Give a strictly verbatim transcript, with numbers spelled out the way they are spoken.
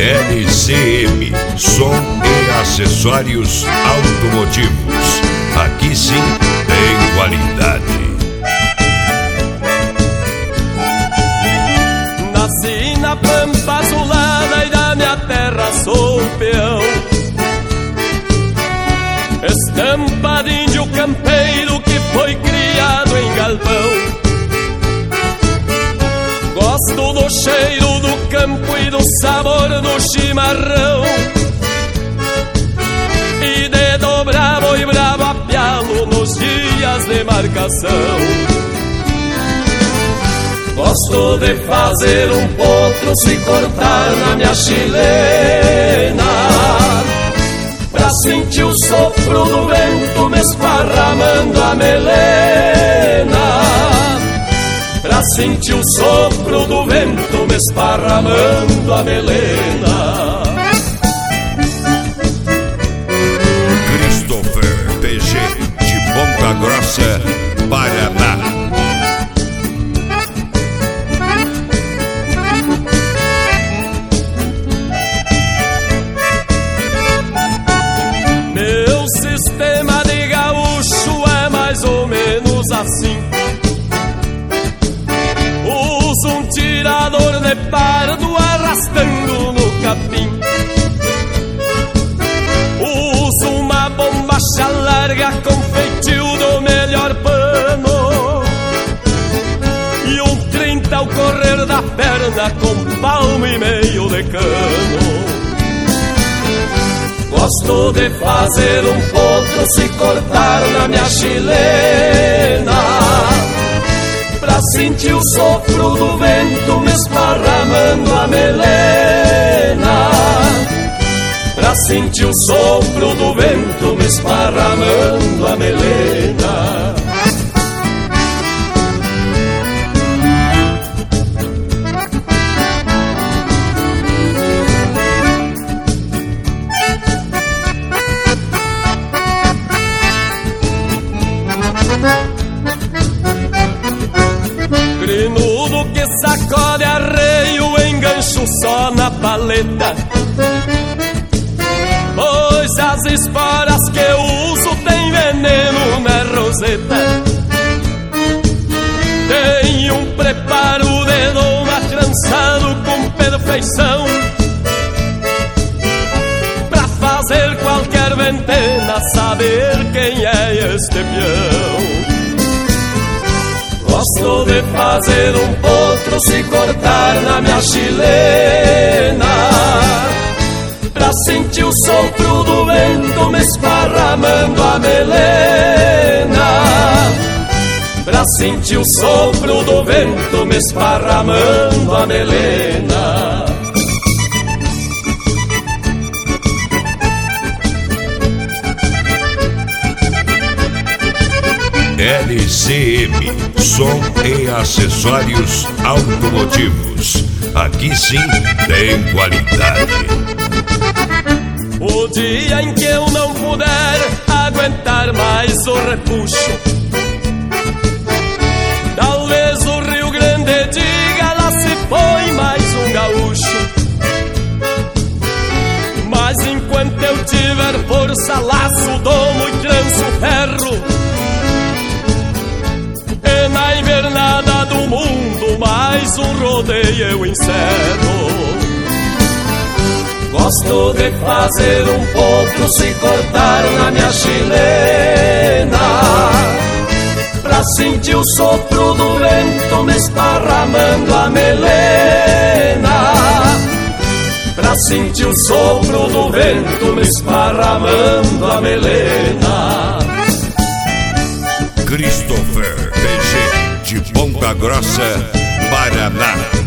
L C M, som e acessórios automotivos. Aqui sim tem qualidade. Nasci na pampa azulada e da minha terra sou peão. Estampa de índio campeiro que foi criado em galpão. Gosto do cheiro do campo e do sabor do chimarrão, e de dobrar boi bravo a pialo nos dias de marcação. Gosto de fazer um potro se cortar na minha chilena, pra sentir o sopro do vento me esparramando a melena. Pra sentir o sopro do vento me esparramando a melena. Christopher P G, de Ponta Grossa, Paraná. Meu sistema de gaúcho é mais ou menos assim. Uso um tirador de pardo arrastando no capim. Uso uma bombacha larga com feitio do melhor pano, e um trinta ao correr da perna com palmo e meio de cano. Gosto de fazer um potro se cortar na minha chilena, pra sentir o sopro do vento me esparramando a melena. Pra sentir o sopro do vento me esparramando a melena. Grinudo que sacode arreio, engancho só na paleta, pois as esporas que eu uso tem veneno na roseta. Tenho um preparo de doma trançado com perfeição, pra fazer qualquer ventena saber quem é este peão. Gosto de fazer um potro se cortar na minha chilena, pra sentir o sopro do vento me esparramando a melena. Pra sentir o sopro do vento me esparramando a melena. L C M, som e acessórios automotivos. Aqui sim tem qualidade. O dia em que eu não puder aguentar mais o repuxo, talvez o Rio Grande diga: lá se foi mais um gaúcho. Mas enquanto eu tiver força, laço, domo e tranço ferro, e na invernada do mundo mais um rodeio eu encerro. Gosto de fazer um potro se cortar na minha chilena, pra sentir o sopro do vento me esparramando a melena. Pra sentir o sopro do vento me esparramando a melena. Christopher P G, de Ponta Grossa, Paraná.